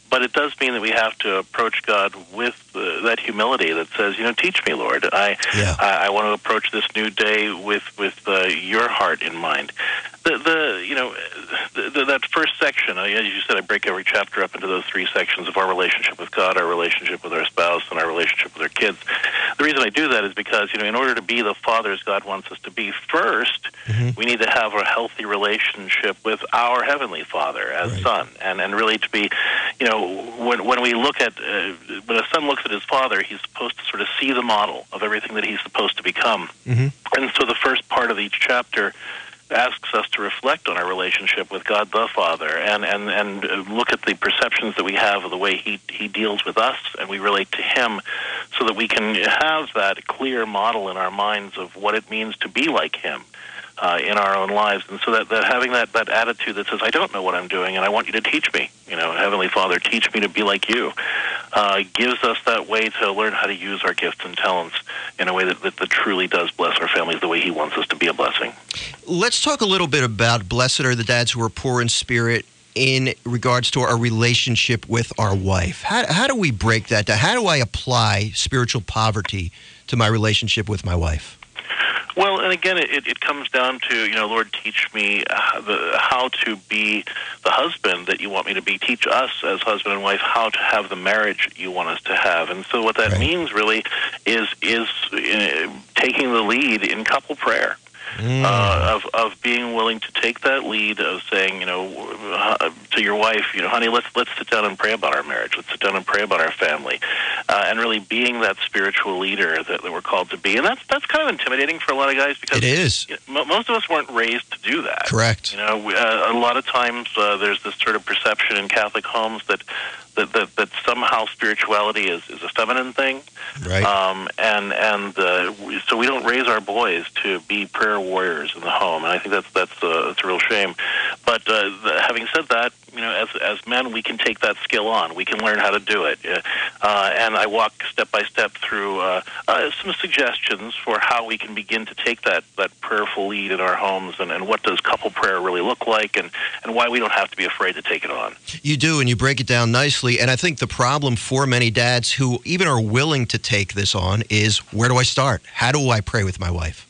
But it does mean that we have to approach God with uh, that humility that says, you know, teach me, Lord. I yeah. I, I want to approach this new day with with uh, your heart in mind. The the you know the, the, that first section, uh, as you said, I break every chapter up into those three sections of our relationship with God, our relationship with our spouse, and our relationship with our kids. The reason I do that is because, you know, in order to be the fathers God wants us to be, first, mm-hmm. we need to have a healthy relationship with our Heavenly Father as right. Son, and and really to be, you know, when when we look at uh, when a son looks at his father, he's supposed to sort of see the model of everything that he's supposed to become. Mm-hmm. And so the first part of each chapter asks us to reflect on our relationship with God the Father and, and, and look at the perceptions that we have of the way he, he deals with us and we relate to him, so that we can have that clear model in our minds of what it means to be like him uh, in our own lives. And so that, that having that, that attitude that says, I don't know what I'm doing and I want you to teach me, you know, Heavenly Father, teach me to be like you, uh, gives us that way to learn how to use our gifts and talents in a way that, that, that truly does bless our families the way he wants us to be a blessing. Let's talk a little bit about blessed are the dads who are poor in spirit in regards to our relationship with our wife. How, how do we break that down? How do I apply spiritual poverty to my relationship with my wife? Well, and again, it, it comes down to, you know, Lord, teach me uh, the, how to be the husband that you want me to be. Teach us as husband and wife how to have the marriage you want us to have. And so what that right. means really is is uh, taking the lead in couple prayer. Mm. Uh, of of being willing to take that lead of saying, you know, uh, to your wife, you know, honey, let's let's sit down and pray about our marriage. Let's sit down and pray about our family, uh, and really being that spiritual leader that, that we're called to be. And that's that's kind of intimidating for a lot of guys because it is. You know, most of us weren't raised to do that. Correct. You know, we, uh, a lot of times uh, there's this sort of perception in Catholic homes that. That, that, that somehow spirituality is, is a feminine thing, right? Um, and and uh, we, so we don't raise our boys to be prayer warriors in the home, and I think that's that's, uh, that's a real shame. But uh, the, having said that, you know, as as men, we can take that skill on. We can learn how to do it, uh, and I walk step by step through uh, uh, some suggestions for how we can begin to take that, that prayerful lead in our homes, and, and what does couple prayer really look like, and, and why we don't have to be afraid to take it on. You do, and you break it down nicely. And I think the problem for many dads who even are willing to take this on is, where do I start? How do I pray with my wife?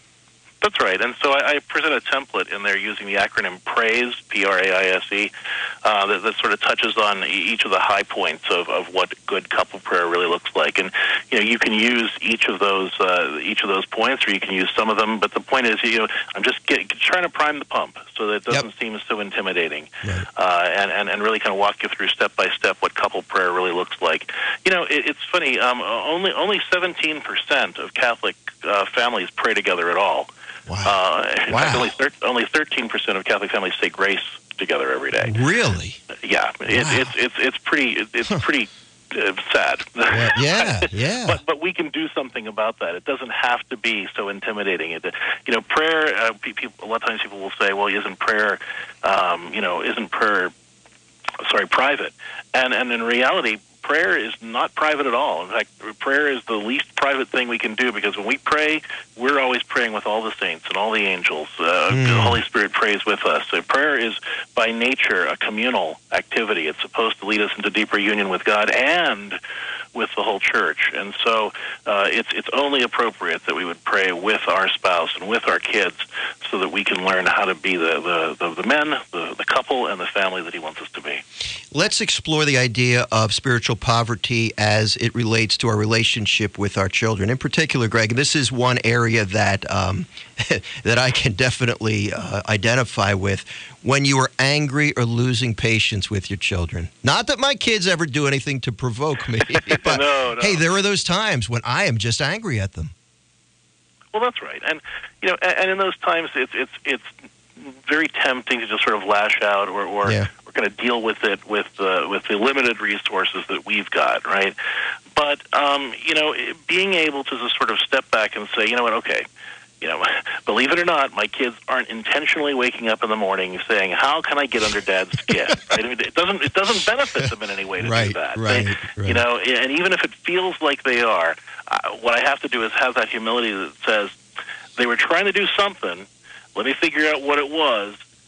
That's right. And so I, I present a template in there using the acronym PRAISE, P R A I S E, uh, that, that sort of touches on each of the high points of, of what good couple prayer really looks like. And, you know, you can use each of those uh, each of those points, or you can use some of them. But the point is, you know, I'm just get, trying to prime the pump so that it doesn't yep. seem so intimidating, right. uh, and, and, and really kind of walk you through step by step what couple prayer really looks like. You know, it, it's funny, um, only, only seventeen percent of Catholic uh, families pray together at all. Wow. Uh, in wow. fact, only, thir- only thirteen percent of Catholic families say grace together every day. Really? Yeah. It, wow. It's it's it's pretty it's huh. pretty uh, sad. Well, yeah, yeah. but but we can do something about that. It doesn't have to be so intimidating. It, you know, prayer. Uh, people, a lot of times people will say, "Well, isn't prayer, um, you know, isn't prayer, sorry, private?" And and in reality, prayer is not private at all. In fact, prayer is the least private thing we can do, because when we pray, we're always praying with all the saints and all the angels. Uh, mm. The Holy Spirit prays with us. So prayer is, by nature, a communal activity. It's supposed to lead us into deeper union with God and with the whole church. And so uh, it's it's only appropriate that we would pray with our spouse and with our kids, so that we can learn how to be the, the, the, the men, the, the couple, and the family that he wants us to be. Let's explore the idea of spiritual poverty as it relates to our relationship with our children. In particular, Greg, this is one area that um, that I can definitely uh, identify with. When you are angry or losing patience with your children. Not that my kids ever do anything to provoke me, but no, no. hey, there are those times when I am just angry at them. Well, that's right. And, you know, and in those times, it's it's it's very tempting to just sort of lash out, or, or yeah. we're going to deal with it with uh, with the limited resources that we've got, right? But, um, you know, being able to just sort of step back and say, you know what, okay, you know, believe it or not, my kids aren't intentionally waking up in the morning saying, "How can I get under Dad's skin?" Right? I mean, it doesn't it doesn't benefit them in any way to right, do that. Right, they, right. You know, and even if it feels like they are, uh, what I have to do is have that humility that says, they were trying to do something. Let me figure out what it was,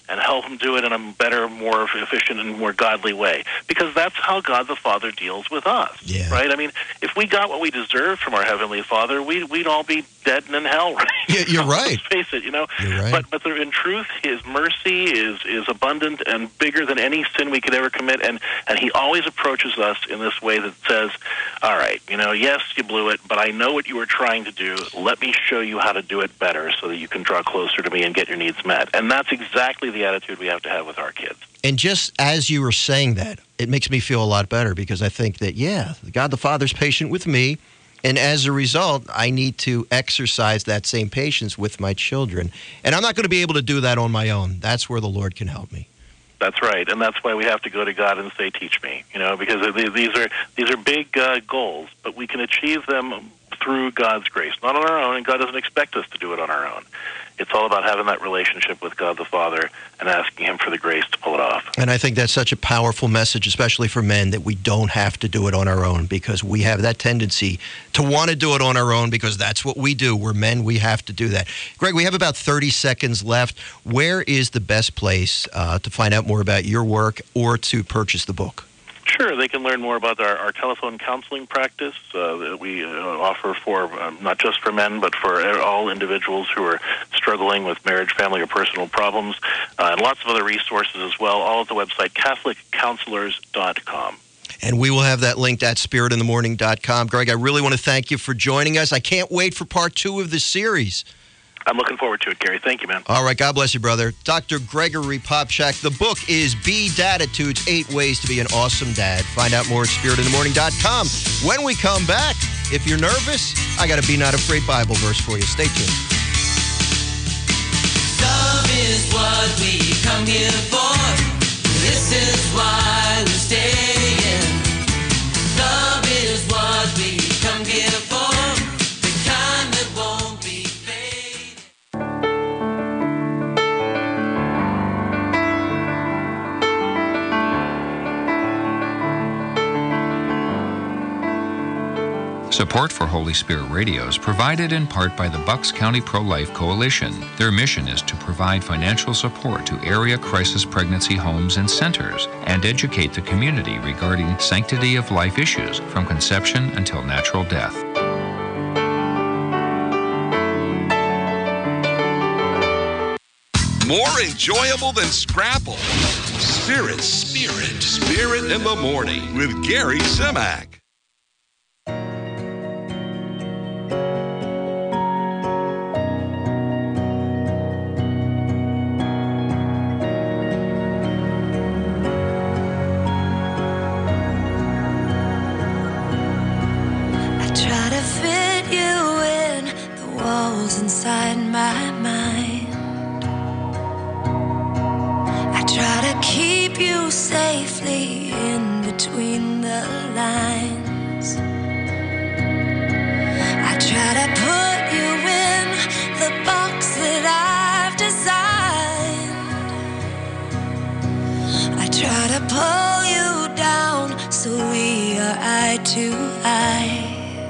and help them do it in a better, more efficient, and more godly way. Because that's how God the Father deals with us, yeah. right? I mean, if we got what we deserved from our Heavenly Father, we, we'd all be dead and in hell, right? Yeah, you're right. Let's face it, you know. You're right. But but there, in truth, His mercy is is abundant and bigger than any sin we could ever commit, and and He always approaches us in this way that says, "All right, you know, yes, you blew it, but I know what you were trying to do. Let me show you how to do it better, so that you can draw closer to me and get your needs met." And that's exactly the attitude we have to have with our kids. And just as you were saying that, it makes me feel a lot better, because I think that, yeah, God the Father's patient with me, and as a result, I need to exercise that same patience with my children. And I'm not going to be able to do that on my own. That's where the Lord can help me. That's right, and that's why we have to go to God and say, "Teach me," you know, because these are these are big uh, goals, but we can achieve them through God's grace, not on our own, and God doesn't expect us to do it on our own. It's all about having that relationship with God the Father and asking Him for the grace to pull it off. And I think that's such a powerful message, especially for men, that we don't have to do it on our own, because we have that tendency to want to do it on our own, because that's what we do. We're men. We have to do that. Greg, we have about thirty seconds left. Where is the best place uh, to find out more about your work or to purchase the book? Sure, they can learn more about our, our telephone counseling practice uh, that we uh, offer for um, not just for men, but for all individuals who are struggling with marriage, family, or personal problems, uh, and lots of other resources as well, all at the website Catholic Counselors dot com. And we will have that linked at spirit in the morning dot com. Greg, I really want to thank you for joining us. I can't wait for part two of this series. I'm looking forward to it, Gary. Thank you, man. All right. God bless you, brother. Doctor Gregory Popcak. The book is B-Daditudes, Eight Ways to Be an Awesome Dad. Find out more at spirit in the morning dot com. When we come back, if you're nervous, I got a Be Not Afraid Bible verse for you. Stay tuned. Love is what we come here for. This is why we're staying. Love is what we come here for. The kind that won't be fading. Support for Holy Spirit Radio is provided in part by the Bucks County Pro-Life Coalition. Their mission is to provide financial support to area crisis pregnancy homes and centers and educate the community regarding sanctity of life issues from conception until natural death. More enjoyable than Scrapple. Spirit, Spirit, Spirit in the Morning with Gary Zimak. Inside my mind, I try to keep you safely in between the lines. I try to put you in the box that I've designed. I try to pull you down so we are eye to eye.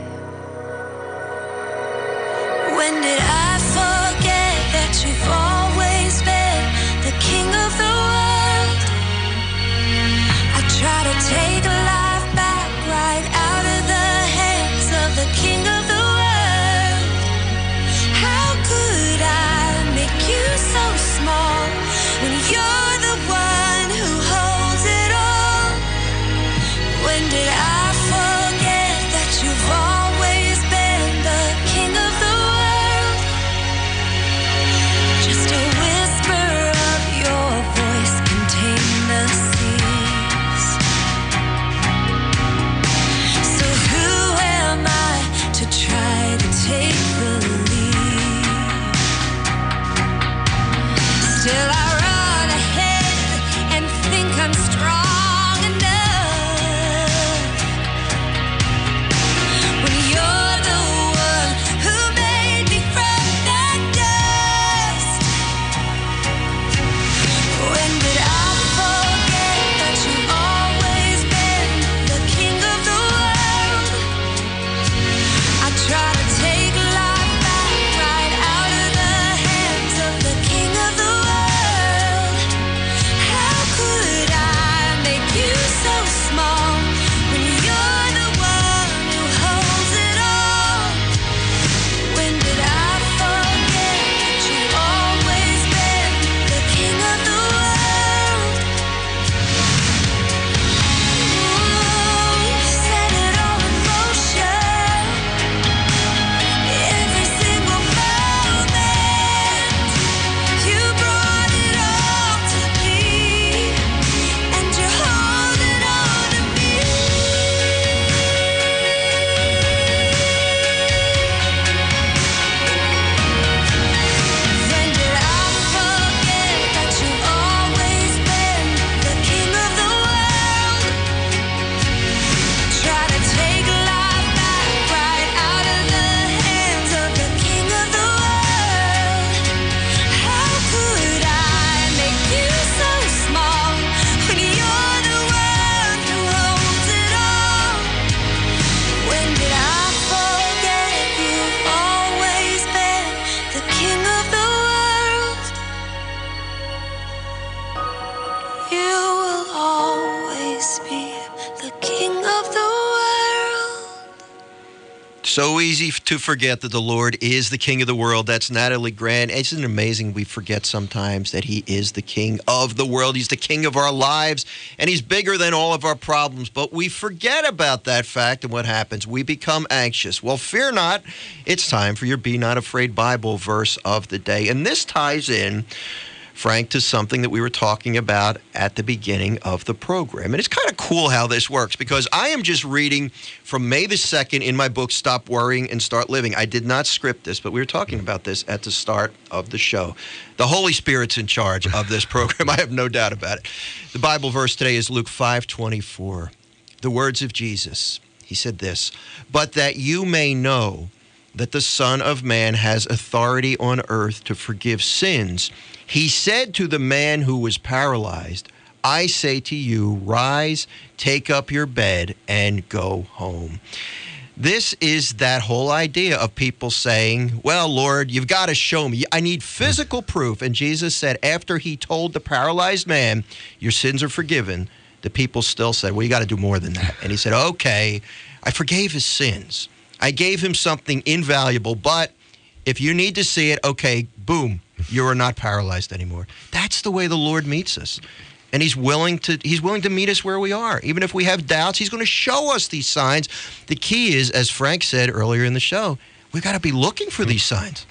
When did I forget that you've always been the king of the world? I try to take life back right out of the hands of the king of the world. How could I make you so small when you're the one who holds it all? When did I forget that you've You will always be the King of the world. So easy to forget that the Lord is the King of the world. That's Natalie Grant. Isn't it amazing we forget sometimes that he is the King of the world? He's the King of our lives, and he's bigger than all of our problems. But we forget about that fact, and what happens? We become anxious. Well, fear not. It's time for your Be Not Afraid Bible verse of the day. And this ties in, Frank, to something that we were talking about at the beginning of the program. And it's kind of cool how this works, because I am just reading from May the second in my book, Stop Worrying and Start Living. I did not script this, but we were talking about this at the start of the show. The Holy Spirit's in charge of this program. I have no doubt about it. The Bible verse today is Luke five twenty-four. The words of Jesus. He said this, "But that you may know that the Son of Man has authority on earth to forgive sins, he said to the man who was paralyzed, I say to you, rise, take up your bed, and go home." This is that whole idea of people saying, well, Lord, you've got to show me. I need physical proof. And Jesus said, after he told the paralyzed man, your sins are forgiven, the people still said, well, you got to do more than that. And he said, okay, I forgave his sins. I gave him something invaluable, but if you need to see it, okay, boom, you are not paralyzed anymore. That's the way the Lord meets us. And he's willing to he's willing to meet us where we are. Even if we have doubts, he's going to show us these signs. The key is, as Frank said earlier in the show, we've got to be looking for these signs.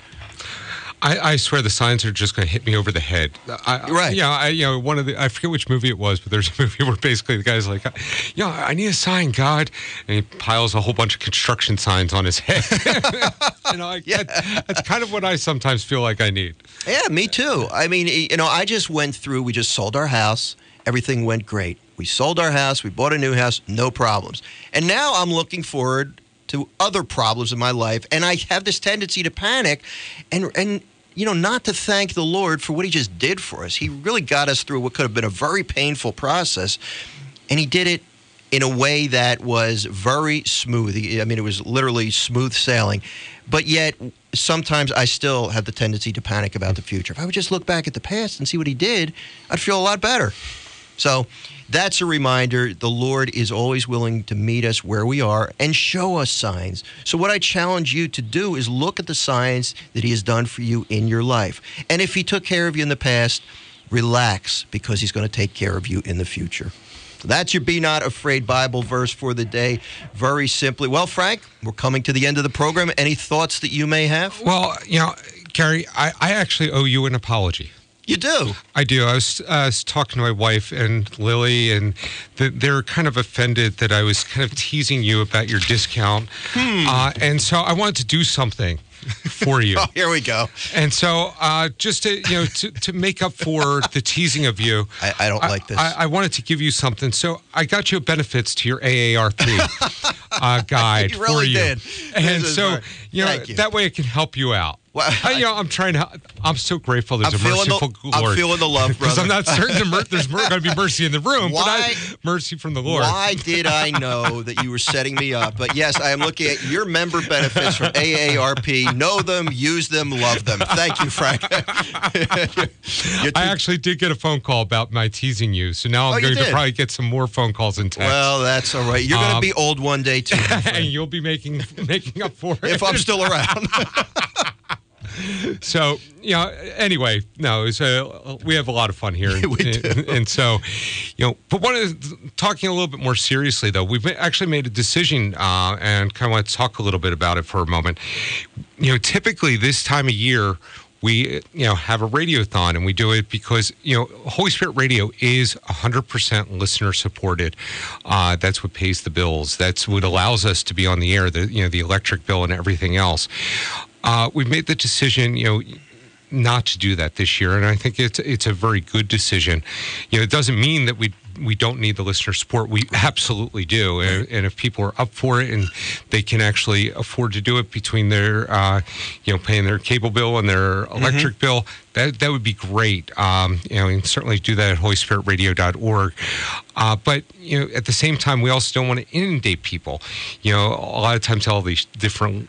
I, I swear the signs are just going to hit me over the head. I, right. Yeah. I, you know, one of the I forget which movie it was, but there's a movie where basically the guy's like, "Yeah, I need a sign, God," and he piles a whole bunch of construction signs on his head. you know, I, yeah. that, that's kind of what I sometimes feel like I need. Yeah, me too. I mean, you know, I just went through. We just sold our house. Everything went great. We sold our house. We bought a new house. No problems. And now I'm looking forward to other problems in my life, and I have this tendency to panic and and you know not to thank the Lord for what he just did for us. He really got us through what could have been a very painful process, and he did it in a way that was very smooth. I mean, it was literally smooth sailing, but yet sometimes I still have the tendency to panic about the future. If I would just look back at the past and see what he did, I'd feel a lot better. So that's a reminder. The Lord is always willing to meet us where we are and show us signs. So what I challenge you to do is look at the signs that he has done for you in your life. And if he took care of you in the past, relax, because he's going to take care of you in the future. That's your Be Not Afraid Bible verse for the day. Very simply. Well, Frank, we're coming to the end of the program. Any thoughts that you may have? Well, you know, Gary, I, I actually owe you an apology. You do? I do. I was, uh, I was talking to my wife and Lily, and the, they're kind of offended that I was kind of teasing you about your discount. Hmm. Uh, and so I wanted to do something for you. Oh, here we go. And so uh, just to, you know, to, to make up for the teasing of you. I, I don't I, like this. I, I wanted to give you something. So I got you benefits to your A A R P uh, guide you really for you. Did. And so, very, you know, you. that way it can help you out. Well, I, you know, I'm trying to. I'm so grateful. There's I'm a merciful the, Lord. I'm feeling the love, brother. Because I'm not certain the mer- there's mer- going to be mercy in the room. Why? But I, mercy from the Lord. Why did I know that you were setting me up? But yes, I am looking at your member benefits from A A R P. Know them, use them, love them. Thank you, Frank. I actually did get a phone call about my teasing you, so now I'm oh, going to probably get some more phone calls and texts. Well, that's all right. You're um, going to be old one day too, and you'll be making making up for it if I'm still around. So, you know, anyway, no, it's a, we have a lot of fun here. we do. And, and so, you know, but one of the, talking a little bit more seriously, though, we've actually made a decision uh, and kind of want to talk a little bit about it for a moment. You know, typically this time of year, we, you know, have a radiothon, and we do it because, you know, Holy Spirit Radio is one hundred percent listener supported. Uh, that's what pays the bills. That's what allows us to be on the air, the, you know, the electric bill and everything else. Uh, we've made the decision, you know, not to do that this year, and I think it's it's a very good decision. You know, it doesn't mean that we we don't need the listener support. We absolutely do, and, and if people are up for it and they can actually afford to do it between their, uh, you know, paying their cable bill and their electric mm-hmm. bill, that that would be great. Um, you know, and certainly do that at holy spirit radio dot org. Uh, but you know, at the same time, we also don't want to inundate people. You know, a lot of times, all these different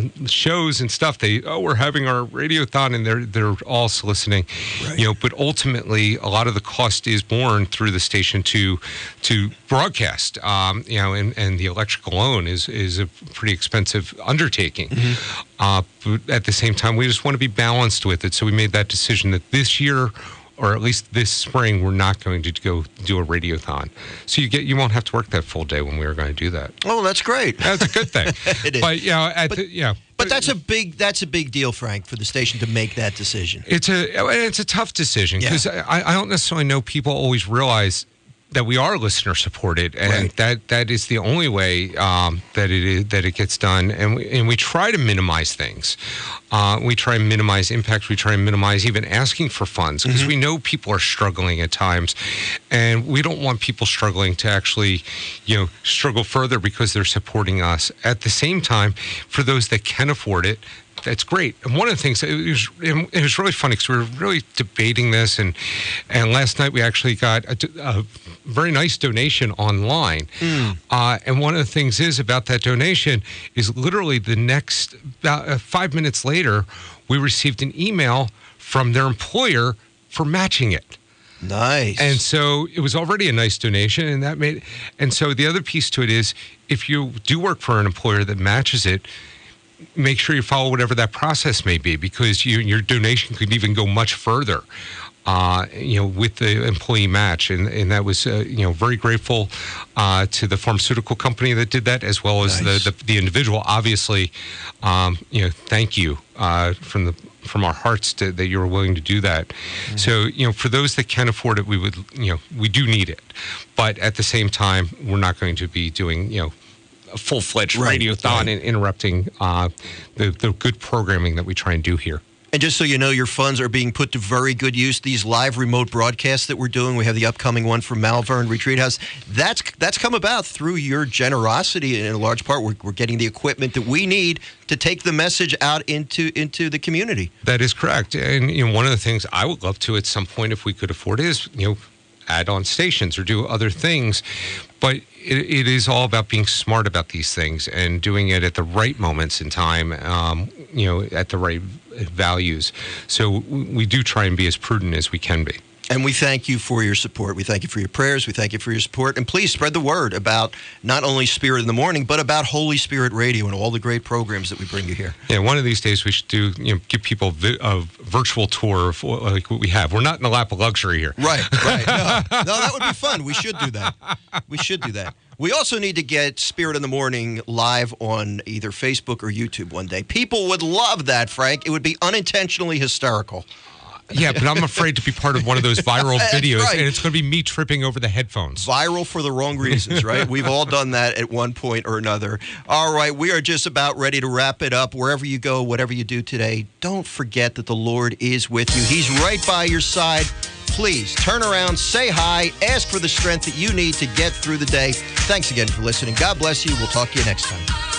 shows and stuff, they oh, we're having our radiothon, and they're they're all soliciting. Right. You know, but ultimately, a lot of the cost is borne through the station to to broadcast. Um, you know, and, and the electric alone is is a pretty expensive undertaking. Mm-hmm. Uh, but at the same time, we just want to be balanced with it. So we made that decision that this year, or at least this spring, we're not going to go do a radiothon. So you get you won't have to work that full day when we were going to do that. Oh, that's great. That's a good thing. It is. But you know, at but, the, yeah. But that's a big that's a big deal, Frank, for the station to make that decision. It's a it's a tough decision because Yeah. I, I don't necessarily know people always realize that we are listener supported, and Right. that that is the only way um, that it is, that it gets done. And we, and we try to minimize things. Uh, we try and minimize impacts. We try and minimize even asking for funds because Mm-hmm. we know people are struggling at times, and we don't want people struggling to actually, you know, struggle further because they're supporting us. At the same time, for those that can afford it, that's great. And one of the things, it was, it was really funny because we were really debating this. And and last night we actually got a, a very nice donation online. Mm. Uh, and one of the things is about that donation is literally the next, about uh, five minutes later, we received an email from their employer for matching it. Nice. And so it was already a nice donation, and that made. And so the other piece to it is, if you do work for an employer that matches it, make sure you follow whatever that process may be, because you, your donation could even go much further. Uh, you know, with the employee match, and and that was uh, you know very grateful uh, to the pharmaceutical company that did that, as well as Nice. the, the the individual. Obviously, um, you know, thank you uh, from the from our hearts to, that you were willing to do that. Mm-hmm. So you know, for those that can afford it, we would you know we do need it, but at the same time, we're not going to be doing you know. a full-fledged Right, radiothon right. and interrupting uh, the, the good programming that we try and do here. And just so you know, your funds are being put to very good use. These live remote broadcasts that we're doing, we have the upcoming one from Malvern Retreat House. That's that's come about through your generosity, and in a large part, we're, we're getting the equipment that we need to take the message out into into the community. That is correct. And you know, one of the things I would love to at some point, if we could afford it, is you know, add on stations or do other things. But it, it is all about being smart about these things and doing it at the right moments in time, um, you know, at the right values. So we do try and be as prudent as we can be. And we thank you for your support. We thank you for your prayers. We thank you for your support. And please spread the word about not only Spirit in the Morning, but about Holy Spirit Radio and all the great programs that we bring you here. Yeah, one of these days we should do, you know, give people vi- a virtual tour of what, like what we have. We're not in the lap of luxury here. Right, right. No, no, that would be fun. We should do that. We should do that. We also need to get Spirit in the Morning live on either Facebook or YouTube one day. People would love that, Frank. It would be unintentionally hysterical. Yeah, but I'm afraid to be part of one of those viral That's videos, right. and it's going to be me tripping over the headphones. Viral for the wrong reasons, right? We've all done that at one point or another. All right, we are just about ready to wrap it up. Wherever you go, whatever you do today, don't forget that the Lord is with you. He's right by your side. Please turn around, say hi, ask for the strength that you need to get through the day. Thanks again for listening. God bless you. We'll talk to you next time.